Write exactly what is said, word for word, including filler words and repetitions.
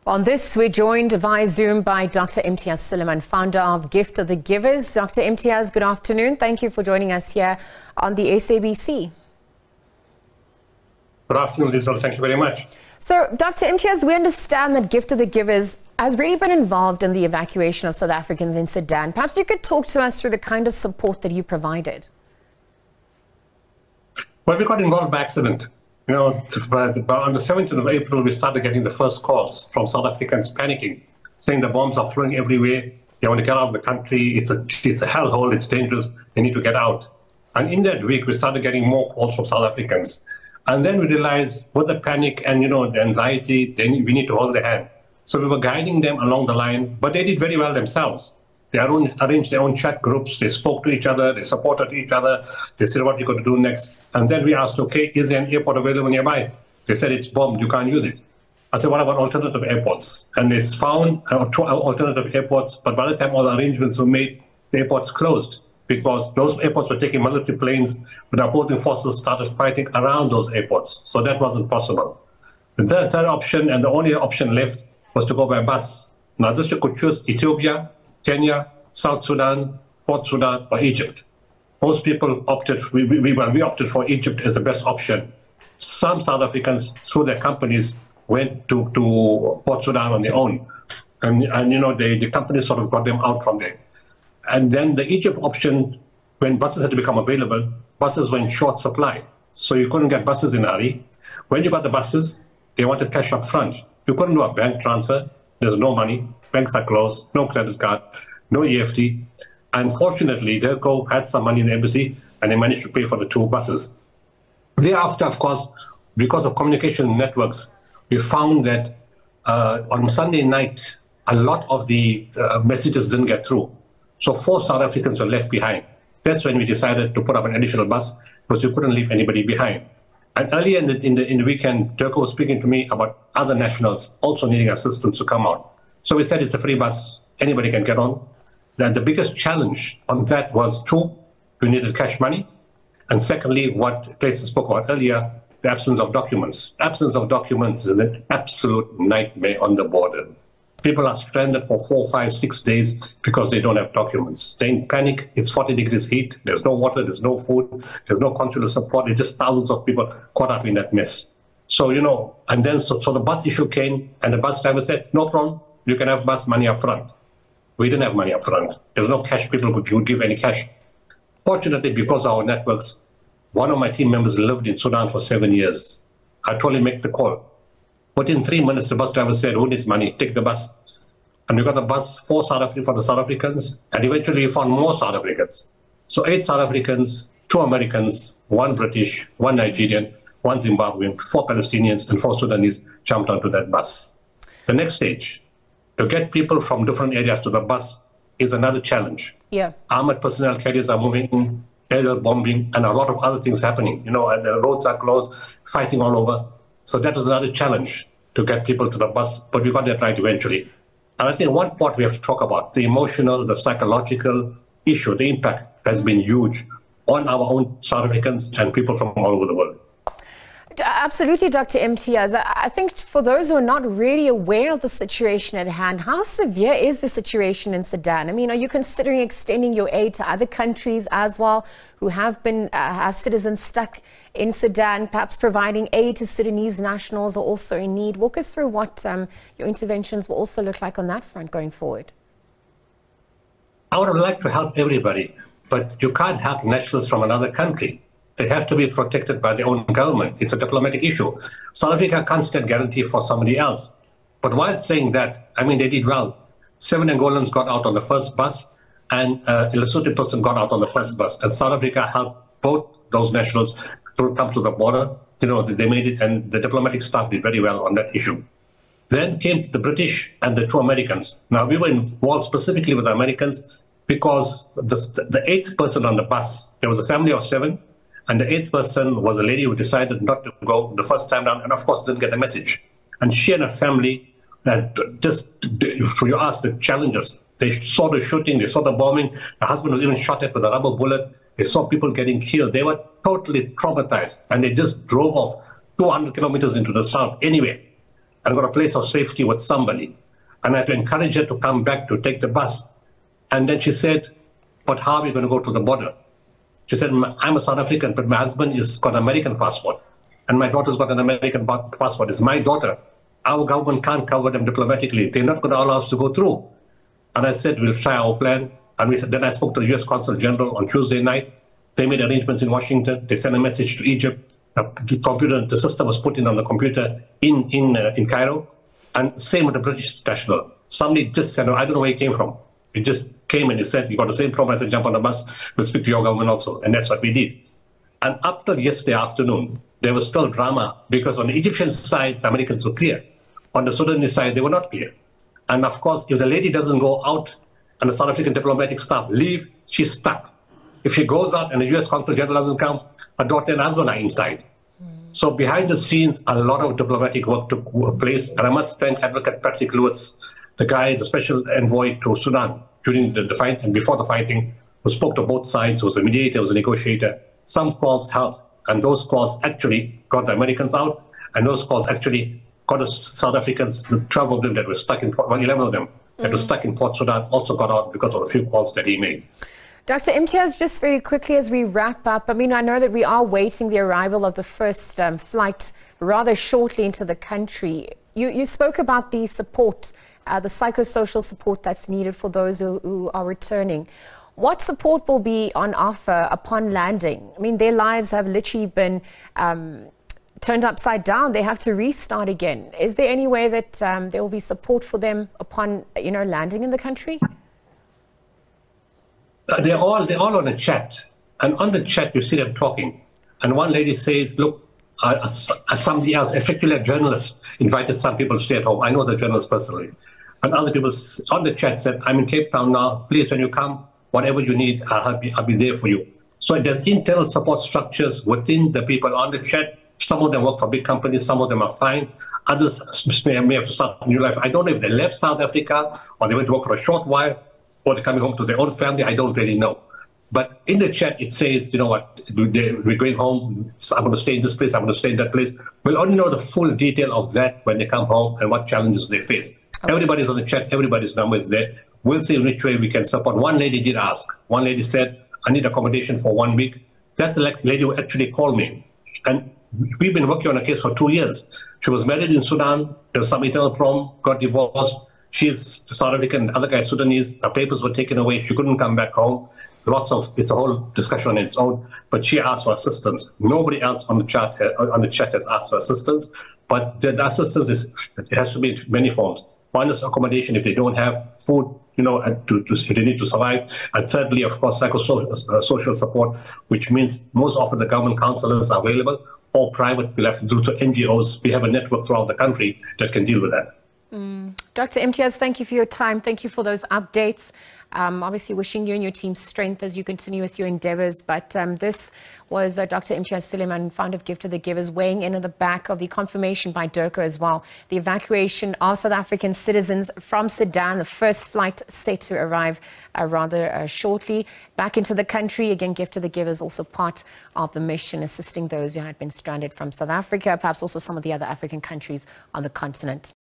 On this, we're joined via Zoom by Doctor Imtiaz Sooliman, founder of Gift of the Givers. Doctor Imtiaz, good afternoon. Thank you for joining us here on the S A B C. Good afternoon, Lisa. Thank you very much. So, Doctor Imtiaz, we understand that Gift of the Givers has really been involved in the evacuation of South Africans in Sudan. Perhaps you could talk to us through the kind of support that you provided. Well, we got involved by accident. You know, on the seventeenth of April, we started getting the first calls from South Africans panicking, saying the bombs are throwing everywhere. They want to get out of the country. It's a, it's a hellhole. It's dangerous. They need to get out. And in that week, we started getting more calls from South Africans. And then we realized with the panic and, you know, the anxiety, then we need to hold their hand. So we were guiding them along the line, but they did very well themselves. They arranged their own chat groups. They spoke to each other. They supported each other. They said, what are you going to do next? And then we asked, okay, is there an airport available nearby? They said, it's bombed. You can't use it. I said, what about alternative airports? And they found uh, two alternative airports. But by the time all the arrangements were made, the airports closed because those airports were taking military planes, but the opposing forces started fighting around those airports. So that wasn't possible. The third, third option, and the only option left, was to go by bus. Now, this you could choose Ethiopia, Kenya, South Sudan, Port Sudan, or Egypt. Most people opted, we, we, well, we opted for Egypt as the best option. Some South Africans, through their companies, went to, to Port Sudan on their own. And, and you know, they, the companies sort of got them out from there. And then the Egypt option, when buses had to become available, buses were in short supply. So you couldn't get buses in a hurry. When you got the buses, they wanted cash up front. You couldn't do a bank transfer. There's no money. Banks are closed. No credit card. No E F T. Unfortunately, Delco had some money in the embassy, and they managed to pay for the two buses. Thereafter, of course, because of communication networks, we found that uh, on Sunday night, a lot of the uh, messages didn't get through. So four South Africans were left behind. That's when we decided to put up an additional bus because we couldn't leave anybody behind. And earlier in the, in the, in the weekend, Turco was speaking to me about other nationals also needing assistance to come out. So we said it's a free bus, anybody can get on. And the biggest challenge on that was two, we needed cash money. And secondly, what Clayton spoke about earlier, the absence of documents. Absence of documents is an absolute nightmare on the border. People are stranded for four, five, six days because they don't have documents. They're in panic. It's forty degrees heat. There's no water. There's no food. There's no consular support. It's just thousands of people caught up in that mess. So, you know, and then so, so the bus issue came and the bus driver said, no problem. You can have bus money up front. We didn't have money up front. There was no cash. People could give any cash. Fortunately, because of our networks, one of my team members lived in Sudan for seven years. I told him, make the call. Within three minutes, the bus driver said, who needs money? Take the bus. And we got the bus for, South Africa, for the South Africans, and eventually we found more South Africans. So eight South Africans, two Americans, one British, one Nigerian, one Zimbabwean, four Palestinians, and four Sudanese jumped onto that bus. The next stage, to get people from different areas to the bus is another challenge. Yeah. Armored personnel carriers are moving in, aerial bombing, and a lot of other things happening. You know, and the roads are closed, fighting all over. So that was another challenge to get people to the bus, but we got that right eventually. And I think one part we have to talk about, the emotional, the psychological issue, the impact has been huge on our own South Africans and people from all over the world. Absolutely, Doctor Imtiaz. I think for those who are not really aware of the situation at hand, how severe is the situation in Sudan? I mean, are you considering extending your aid to other countries as well who have been uh, have citizens stuck in Sudan, perhaps providing aid to Sudanese nationals who are also in need? Walk us through what um, your interventions will also look like on that front going forward. I would like to help everybody, but you can't help nationals from another country. They have to be protected by their own government. It's a diplomatic issue. South Africa can't stand guarantee for somebody else. But while saying that, I mean, they did well. Seven Angolans got out on the first bus, and uh, a Lesotho person got out on the first bus. And South Africa helped both those nationals to come to the border. You know, they made it, and the diplomatic staff did very well on that issue. Then came the British and the two Americans. Now, we were involved specifically with the Americans because the, the eighth person on the bus, there was a family of seven, and the eighth person was a lady who decided not to go the first time down, and of course didn't get the message. And she and her family, uh, just, if you ask the challengers, they saw the shooting, they saw the bombing. The husband was even shot at with a rubber bullet. They saw people getting killed. They were totally traumatized, and they just drove off two hundred kilometers into the south anyway. and got a place of safety with somebody. And I had to encourage her to come back to take the bus. And then she said, but how are we going to go to the border? She said, I'm a South African, but my husband has got an American passport. And my daughter's got an American passport. It's my daughter. Our government can't cover them diplomatically. They're not going to allow us to go through. And I said, we'll try our plan. And we said, then I spoke to the U S Consul General on Tuesday night. They made arrangements in Washington. They sent a message to Egypt. The computer, the system was put in on the computer in, in, uh, in Cairo. And same with the British national. Somebody just said, I don't know where he came from. He just came and he said, you got the same problem. I said, jump on the bus. We'll speak to your government also. And that's what we did. And up till yesterday afternoon, there was still drama because on the Egyptian side, the Americans were clear. On the Sudanese side, they were not clear. And of course, if the lady doesn't go out and the South African diplomatic staff leave, she's stuck. If she goes out and the U S Consul General doesn't come, her daughter and husband are inside. Mm. So behind the scenes, a lot of diplomatic work took place. And I must thank Advocate Patrick Lewis, the guy, the special envoy to Sudan during the, the fight and before the fighting, who spoke to both sides, was a mediator, was a negotiator. Some calls helped, and those calls actually got the Americans out, and those calls actually got the South Africans, the twelve of them that were stuck in Port, well, eleven of them that mm. were stuck in Port Sudan also got out because of a few calls that he made. Doctor Imtiaz, just very quickly as we wrap up, I mean, I know that we are waiting the arrival of the first um, flight rather shortly into the country. You, you spoke about the support, uh, the psychosocial support that's needed for those who, who are returning. What support will be on offer upon landing? I mean, their lives have literally been um, turned upside down. They have to restart again. Is there any way that um, there will be support for them upon, you know, landing in the country? Uh, they're all they're all on a chat, and on the chat you see them talking. And one lady says, "Look, uh, uh, somebody else, effectively a journalist, invited some people to stay at home. I know the journalist personally." And other people on the chat said, "I'm in Cape Town now. Please, when you come, whatever you need, I'll be, I'll be there for you." So there's internal support structures within the people on the chat. Some of them work for big companies, some of them are fine. Others may, may have to start a new life. I don't know if they left South Africa or they went to work for a short while or they're coming home to their own family. I don't really know. But in the chat, it says, you know what, we're going home. So I'm going to stay in this place. I'm going to stay in that place. We'll only know the full detail of that when they come home and what challenges they face. Okay. Everybody's on the chat. Everybody's number is there. We'll see in which way we can support. One lady did ask. One lady said, I need accommodation for one week. That's the lady who actually called me. And we've been working on a case for two years. She was married in Sudan. There was some internal problem, got divorced. She's South African, the other guy Sudanese. Her papers were taken away. She couldn't come back home. Lots of, it's a whole discussion on its own. But she asked for assistance. Nobody else on the chat, uh, on the chat has asked for assistance. But the, the assistance is, it has to be in many forms. One is accommodation if they don't have food, you know, to, to, if they need to survive. And thirdly, of course, psychosocial uh, social support, which means most often the government counselors are available or private. We'll have to do to N G Os. We have a network throughout the country that can deal with that. Mm. Doctor Imtiaz, thank you for your time. Thank you for those updates. Um, obviously, wishing you and your team strength as you continue with your endeavors. But um, this was uh, Doctor Imtiaz Sooliman, founder of Gift of the Givers, weighing in on the back of the confirmation by DIRCO as well. The evacuation of South African citizens from Sudan, the first flight set to arrive uh, rather uh, shortly back into the country. Again, Gift of the Givers also part of the mission, assisting those who had been stranded from South Africa, perhaps also some of the other African countries on the continent.